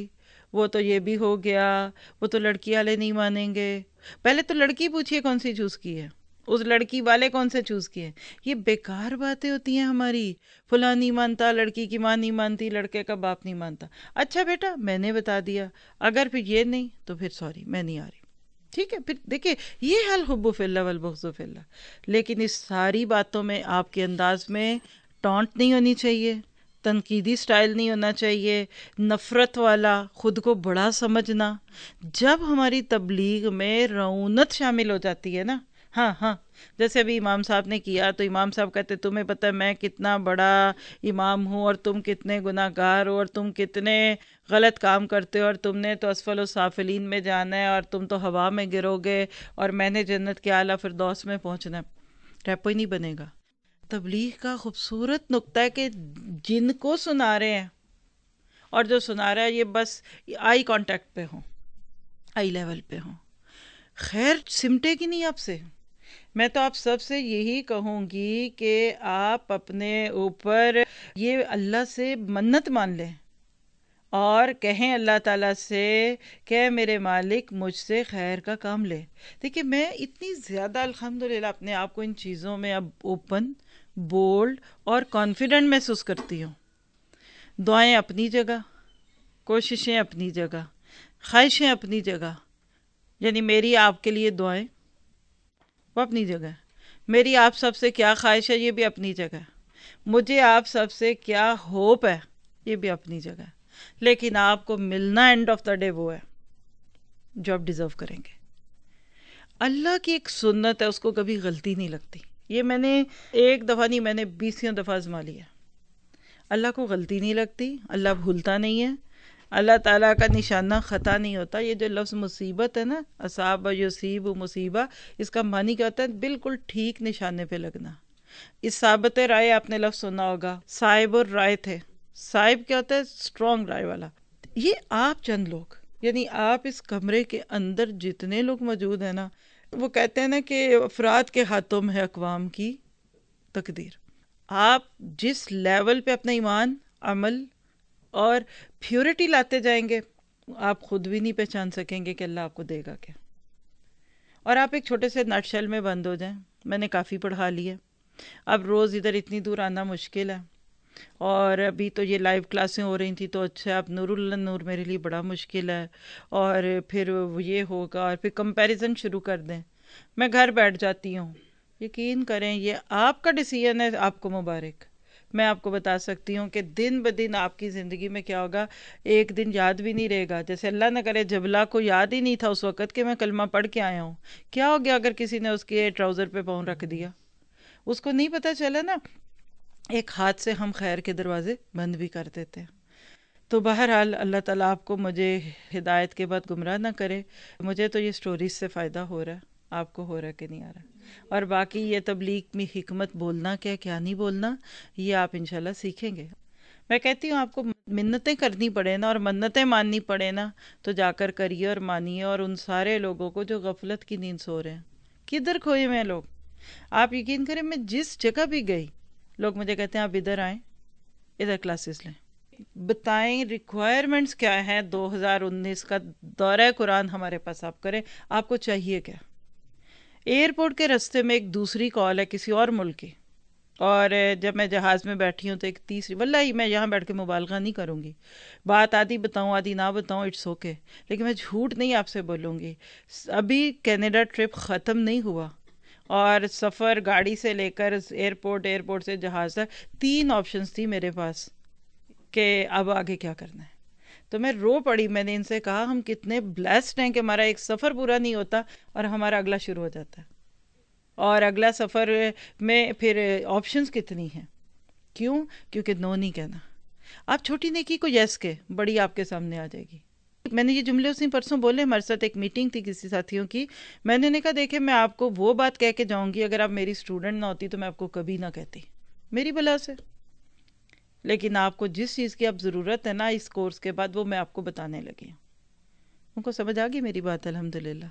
وہ تو یہ بھی ہو گیا، وہ تو لڑکی والے نہیں مانیں گے. پہلے تو لڑکی پوچھیے کون سی چوز کی ہے، اس لڑکی والے کون سے چوز کیے. یہ بیکار باتیں ہوتی ہیں ہماری. فلاں نہیں مانتا، لڑکی کی ماں نہیں مانتی، لڑکے کا باپ نہیں مانتا. اچھا بیٹا میں نے بتا دیا، اگر پھر یہ نہیں تو پھر سوری میں نہیں آ رہی. ٹھیک ہے، پھر دیکھیے یہ حل حب فی اللہ والبغض فی اللہ. لیکن اس ساری باتوں میں آپ کے انداز میں ٹونٹ نہیں ہونی چاہیے، تنقیدی سٹائل نہیں ہونا چاہیے، نفرت والا، خود کو بڑا سمجھنا. جب ہماری تبلیغ میں رعونت شامل ہو جاتی ہے نا، ہاں ہاں جیسے ابھی امام صاحب نے کیا تو امام صاحب کہتے تمہیں پتہ ہے میں کتنا بڑا امام ہوں اور تم کتنے گناہ گار ہو اور تم کتنے غلط کام کرتے ہو اور تم نے تو اسفل السافلین میں جانا ہے اور تم تو ہوا میں گرو گے اور میں نے جنت کے اعلیٰ فردوس میں پہنچنا ہے. ریپو ہی نہیں بنے گا. تبلیغ کا خوبصورت نقطہ ہے کہ جن کو سنا رہے ہیں اور جو سنا رہا ہے یہ بس آئی کانٹیکٹ پہ ہوں، آئی لیول پہ ہوں. خیر سمٹے گی نہیں آپ سے. میں تو آپ سب سے یہی کہوں گی کہ آپ اپنے اوپر یہ اللہ سے منت مان لیں اور کہیں اللہ تعالیٰ سے کہ میرے مالک مجھ سے خیر کا کام لے. دیکھیے میں اتنی زیادہ الحمدللہ اپنے آپ کو ان چیزوں میں اب اوپن، بولڈ اور کانفیڈنٹ محسوس کرتی ہوں. دعائیں اپنی جگہ، کوششیں اپنی جگہ، خواہشیں اپنی جگہ. یعنی میری آپ کے لیے دعائیں وہ اپنی جگہ ہے، میری آپ سب سے کیا خواہش ہے یہ بھی اپنی جگہ ہے، مجھے آپ سب سے کیا ہوپ ہے یہ بھی اپنی جگہ ہے. لیکن آپ کو ملنا اینڈ آف دا ڈے وہ ہے جو آپ ڈیزرو کریں گے. اللہ کی ایک سنت ہے، اس کو کبھی غلطی نہیں لگتی. یہ میں نے ایک دفعہ نہیں، میں نے بیسیوں دفعہ آزما لیا. اللہ کو غلطی نہیں لگتی، اللہ بھولتا نہیں ہے، اللہ تعالیٰ کا نشانہ خطا نہیں ہوتا. یہ جو لفظ مصیبت ہے نا، اصاب یصیب مصیبہ، اس کا معنی کیا ہوتا ہے؟ بالکل ٹھیک نشانے پہ لگنا. اصابت رائے آپ نے لفظ سنا ہوگا، صاحب الرائے تھے. صاحب کیا ہوتا ہے؟ اسٹرانگ رائے والا. یہ آپ چند لوگ، یعنی آپ اس کمرے کے اندر جتنے لوگ موجود ہیں نا، وہ کہتے ہیں نا کہ افراد کے ہاتھوں میں ہے اقوام کی تقدیر. آپ جس لیول پہ اپنا ایمان، عمل اور پیورٹی لاتے جائیں گے آپ خود بھی نہیں پہچان سکیں گے کہ اللہ آپ کو دے گا کیا. اور آپ ایک چھوٹے سے نٹ شیل میں بند ہو جائیں. میں نے کافی پڑھا لی ہے، اب روز ادھر اتنی دور آنا مشکل ہے، اور ابھی تو یہ لائیو کلاسیں ہو رہی تھیں تو اچھا اب نور اللہ نور میرے لیے بڑا مشکل ہے، اور پھر یہ ہوگا اور پھر کمپیریزن شروع کر دیں. میں گھر بیٹھ جاتی ہوں. یقین کریں یہ آپ کا ڈیسیژن ہے، آپ کو مبارک. میں آپ کو بتا سکتی ہوں کہ دن بدن آپ کی زندگی میں کیا ہوگا، ایک دن یاد بھی نہیں رہے گا. جیسے اللہ نہ کرے جبلا کو یاد ہی نہیں تھا اس وقت کہ میں کلمہ پڑھ کے آیا ہوں، کیا ہو گیا اگر کسی نے اس کے ٹراؤزر پہ پاؤں رکھ دیا؟ اس کو نہیں پتہ چلا نا. ایک ہاتھ سے ہم خیر کے دروازے بند بھی کر دیتے ہیں. تو بہرحال اللہ تعالیٰ آپ کو مجھے ہدایت کے بعد گمراہ نہ کرے. مجھے تو یہ سٹوریز سے فائدہ ہو رہا ہے، آپ کو ہو رہا ہے کہ نہیں آ رہا. اور باقی یہ تبلیغ میں حکمت بولنا کیا کیا نہیں بولنا یہ آپ انشاءاللہ سیکھیں گے. میں کہتی ہوں آپ کو منتیں کرنی پڑے نا اور منتیں ماننی پڑے نا تو جا کر کریے اور مانیے. اور ان سارے لوگوں کو جو غفلت کی نیند سو رہے ہیں، کدھر کھوئے ہوئے ہیں لوگ. آپ یقین کریں میں جس جگہ بھی گئی لوگ مجھے کہتے ہیں آپ ادھر آئیں، ادھر کلاسز لیں. بتائیں ریکوائرمنٹس کیا ہیں دو ہزار انیس کا دورہ قرآن ہمارے پاس آپ کریں، آپ کو چاہیے کیا؟ ایئرپورٹ کے رستے میں ایک دوسری کال ہے کسی اور ملک کی، اور جب میں جہاز میں بیٹھی ہوں تو ایک تیسری، واللہ میں یہاں بیٹھ کے مبالغہ نہیں کروں گی، بات آدھی بتاؤں آدھی نہ بتاؤں اٹس اوکے، لیکن میں جھوٹ نہیں آپ سے بولوں گی. ابھی کینیڈا ٹرپ ختم نہیں ہوا اور سفر گاڑی سے لے کر ایئرپورٹ، ایئرپورٹ سے جہاز تک، تین آپشنز تھی میرے پاس کہ اب آگے کیا کرنا ہے. تو میں رو پڑی. میں نے ان سے کہا ہم کتنے بلیسڈ ہیں کہ ہمارا ایک سفر پورا نہیں ہوتا اور ہمارا اگلا شروع ہو جاتا ہے، اور اگلا سفر میں پھر آپشنز کتنی ہیں. کیوں؟ کیونکہ نو نہیں کہنا. آپ چھوٹی نیکی کو یس کے، بڑی آپ کے سامنے آ جائے گی. میں نے یہ جملے اسی پرسوں بولے، ہمارے ساتھ ایک میٹنگ تھی کسی ساتھیوں کی. میں نے کہا دیکھیں میں آپ کو وہ بات کہہ کے جاؤں گی، اگر آپ میری اسٹوڈنٹ نہ ہوتی تو میں آپ کو کبھی نہ کہتی میری بلا سے. لیکن آپ کو جس چیز کی اب ضرورت ہے نا اس کورس کے بعد، وہ میں آپ کو بتانے لگی ہوں. ان کو سمجھ آ گئی میری بات الحمدللہ.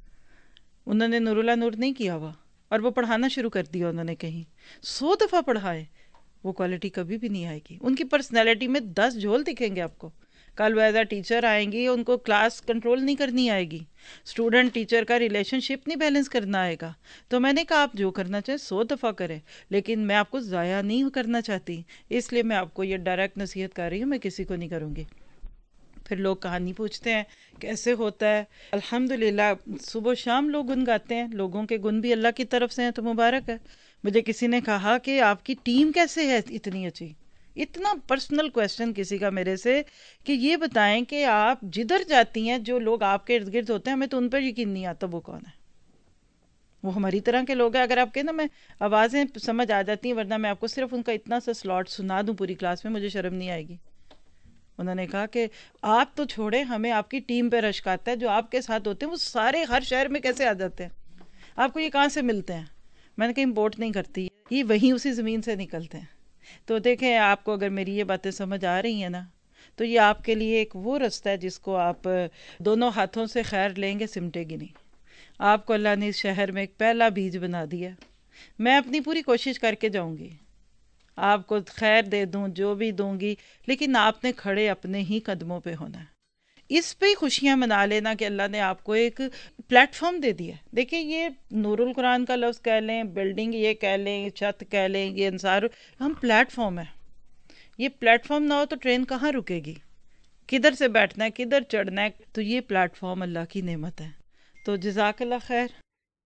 انہوں نے نور اللہ نور نہیں کیا ہوا اور وہ پڑھانا شروع کر دیا. انہوں نے کہیں سو دفعہ پڑھائے، وہ کوالٹی کبھی بھی نہیں آئے گی. ان کی پرسنالٹی میں دس جھول دکھیں گے آپ کو، کل وہ ایز اے ٹیچر آئیں گی، ان کو کلاس کنٹرول نہیں کرنی آئے گی، اسٹوڈنٹ ٹیچر کا ریلیشن شپ نہیں بیلنس کرنا آئے گا. تو میں نے کہا آپ جو کرنا چاہیں سو دفعہ کریں، لیکن میں آپ کو ضائع نہیں کرنا چاہتی، اس لیے میں آپ کو یہ ڈائریکٹ نصیحت کر رہی ہوں، میں کسی کو نہیں کروں گی. پھر لوگ کہانی پوچھتے ہیں کیسے ہوتا ہے. الحمدللہ صبح و شام لوگ گن گاتے ہیں، لوگوں کے گن بھی اللہ کی طرف سے ہیں تو مبارک ہے. مجھے کسی نے کہا کہ آپ کی ٹیم کیسے ہے اتنی اچھی، اتنا پرسنل کویسچن کسی کا میرے سے، کہ یہ بتائیں کہ آپ جدھر جاتی ہیں جو لوگ آپ کے ارد گرد ہوتے ہیں ہمیں تو ان پر یقین نہیں آتا وہ کون ہے. وہ ہماری طرح کے لوگ ہیں. اگر آپ کے نا میں آوازیں سمجھ آ جاتی ہیں، ورنہ میں آپ کو صرف ان کا اتنا سا سلاٹ سنا دوں پوری کلاس میں مجھے شرم نہیں آئے گی. انہوں نے کہا کہ آپ تو چھوڑیں، ہمیں آپ کی ٹیم پہ رشک آتا ہے، جو آپ کے ساتھ ہوتے ہیں وہ سارے ہر شہر میں کیسے آ جاتے ہیں، آپ کو یہ کہاں سے ملتے ہیں. میں نے کہا امپورٹ نہیں کرتی، یہ وہیں اسی زمین سے نکلتے ہیں. تو دیکھیں آپ کو اگر میری یہ باتیں سمجھ آ رہی ہیں نا، تو یہ آپ کے لیے ایک وہ رستہ ہے جس کو آپ دونوں ہاتھوں سے خیر لیں گے، سمٹے گی نہیں. آپ کو اللہ نے اس شہر میں ایک پہلا بیج بنا دیا. میں اپنی پوری کوشش کر کے جاؤں گی، آپ کو خیر دے دوں جو بھی دوں گی، لیکن آپ نے کھڑے اپنے ہی قدموں پہ ہونا ہے. اس پہ ہی خوشیاں منا لینا کہ اللہ نے آپ کو ایک پلیٹ فارم دے دیا. دیکھیں یہ نور القرآن کا لفظ کہہ لیں، بلڈنگ یہ کہہ لیں، چھت کہہ لیں، یہ انصار، ہم پلیٹ فارم ہے. یہ پلیٹ فارم نہ ہو تو ٹرین کہاں رکے گی، کدھر سے بیٹھنا ہے، کدھر چڑھنا ہے. تو یہ پلیٹ فارم اللہ کی نعمت ہے. تو جزاک اللہ خیر.